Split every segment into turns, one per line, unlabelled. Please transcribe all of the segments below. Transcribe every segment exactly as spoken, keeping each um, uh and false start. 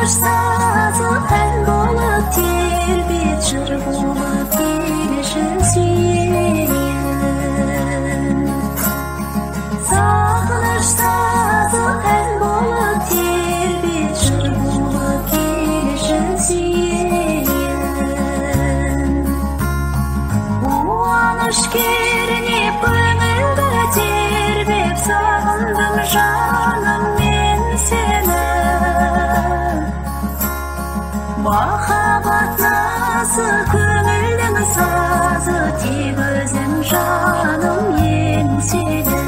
sazı el bolup terbiye çır bolup gelişsin sağlaş sazı el bolup terbiye çır bolup gelişsin uanış kerinip ömürde terbiyep sağındım canım men seni Mahabat nasıl kömüldün sazı Tigözüm canım yensidi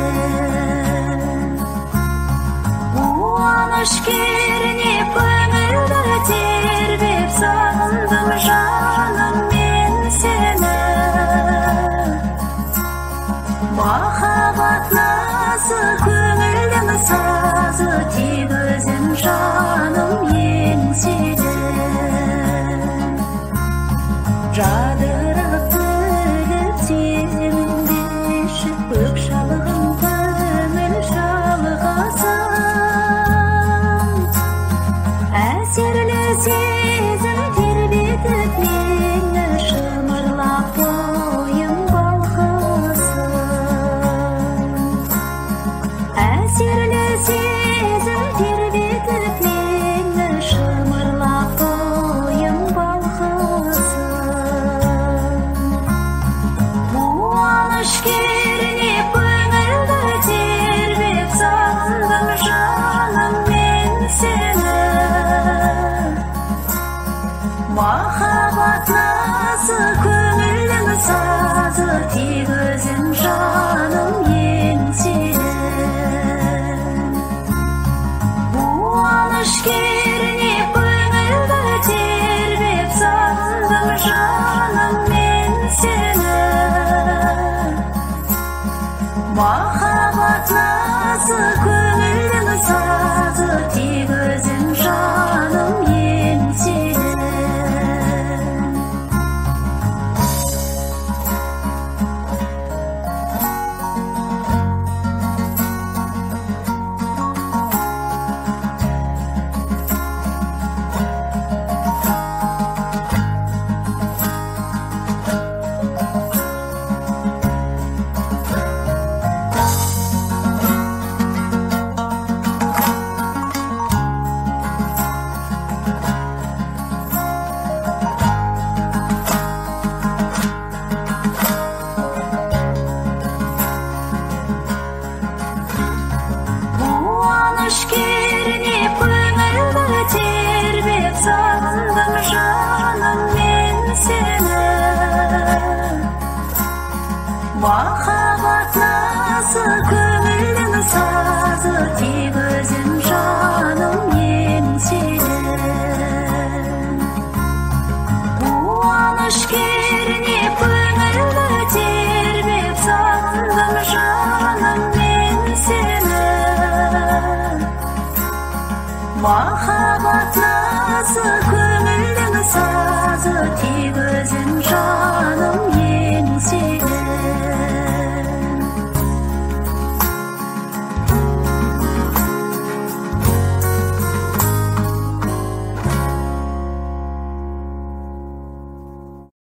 Uanış kerinip ömürde terbiyep sağındım canım men seni Mahabat nasıl kömüldün sazı Tigözüm canım yensidi Radırıp tülüp tezimde şıpık şalığın kömül şalığasın Әсерлі сезім тербетіп мені шымырлап бойым балқысын Әсерлі сезім тербетіп мені шымырлап бойым балқысын Қуаныш кернеп көңілді тербеп сағындым жаным мен сені Махаббат насыл көңілдің сазы Тигізім жаным еңселі Қуаныш кернеп көңілді тербеп сағындым жаным мен сені Махаббат насыл көңілдің сазы Тигізім жаным еңселі Қуаныш кернеп көңілді тербеп сағындым жаным мен сені Махаббат насыл көңілдің сазы Тигізім жаным еңселі Қуаныш кернеп көңілді тербеп сағындым жаным мен сені Махаббат насыл көңілдің сазы